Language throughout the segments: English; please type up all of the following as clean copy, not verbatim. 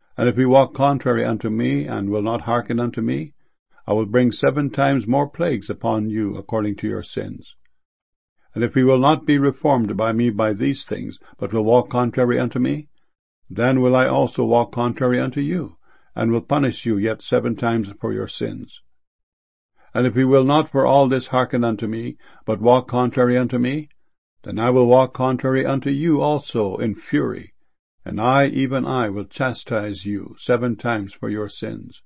And if he walk contrary unto me, and will not hearken unto me, I will bring 7 times more plagues upon you according to your sins. And if he will not be reformed by me by these things, but will walk contrary unto me, then will I also walk contrary unto you, and will punish you yet 7 times for your sins. And if he will not for all this hearken unto me, but walk contrary unto me, then I will walk contrary unto you also in fury, and I, even I, will chastise you 7 times for your sins.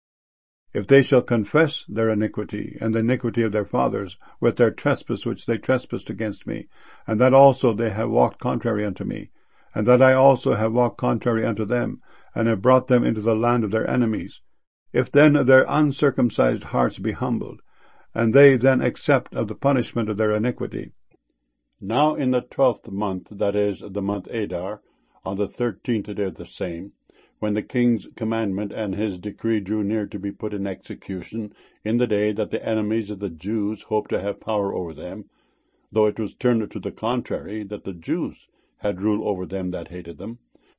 If they shall confess their iniquity, and the iniquity of their fathers, with their trespass which they trespassed against me, and that also they have walked contrary unto me, and that I also have walked contrary unto them, and have brought them into the land of their enemies, if then their uncircumcised hearts be humbled, and they then accept of the punishment of their iniquity. Now in the 12th month, that is, the month Adar, on the 13th day of the same, when the king's commandment and his decree drew near to be put in execution, in the day that the enemies of the Jews hoped to have power over them, though it was turned to the contrary, that the Jews had rule over them that hated them.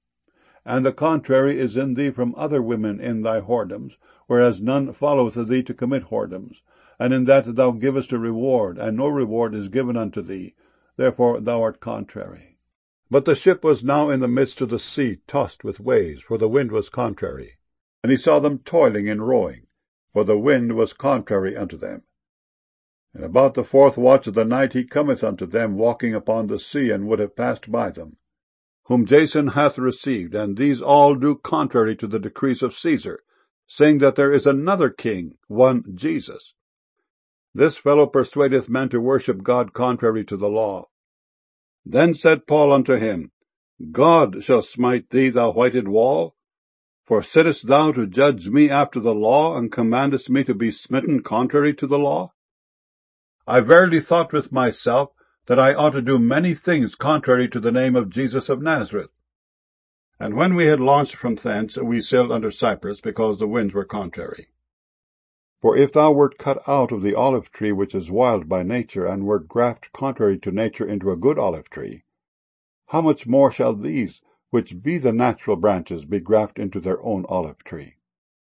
And the contrary is in thee from other women in thy whoredoms, whereas none followeth thee to commit whoredoms, and in that thou givest a reward, and no reward is given unto thee, therefore thou art contrary. But the ship was now in the midst of the sea, tossed with waves, for the wind was contrary. And he saw them toiling in rowing, for the wind was contrary unto them. And about the 4th watch of the night he cometh unto them, walking upon the sea, and would have passed by them, whom Jason hath received, and these all do contrary to the decrees of Caesar, saying that there is another king, one Jesus. This fellow persuadeth men to worship God contrary to the law. Then said Paul unto him, God shall smite thee, thou whited wall. For sittest thou to judge me after the law, and commandest me to be smitten contrary to the law? I verily thought with myself that I ought to do many things contrary to the name of Jesus of Nazareth. And when we had launched from thence, we sailed under Cyprus, because the winds were contrary. For if thou wert cut out of the olive tree which is wild by nature, and wert grafted contrary to nature into a good olive tree, how much more shall these, which be the natural branches, be grafted into their own olive tree?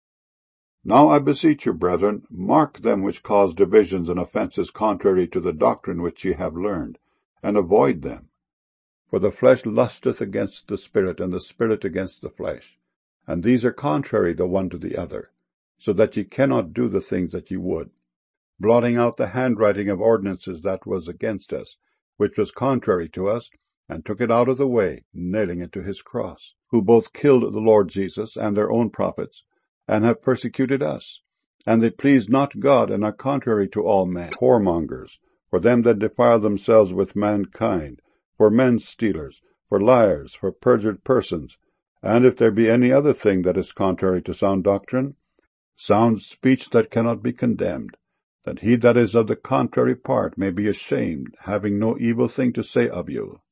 Now I beseech you, brethren, mark them which cause divisions and offences contrary to the doctrine which ye have learned, and avoid them. For the flesh lusteth against the Spirit, and the Spirit against the flesh, and these are contrary the one to the other, so that ye cannot do the things that ye would, blotting out the handwriting of ordinances that was against us, which was contrary to us, and took it out of the way, nailing it to his cross, who both killed the Lord Jesus and their own prophets, and have persecuted us. And they please not God, and are contrary to all men, whoremongers, for them that defile themselves with mankind, for men stealers, for liars, for perjured persons, and if there be any other thing that is contrary to sound doctrine, sound speech that cannot be condemned, that he that is of the contrary part may be ashamed, having no evil thing to say of you.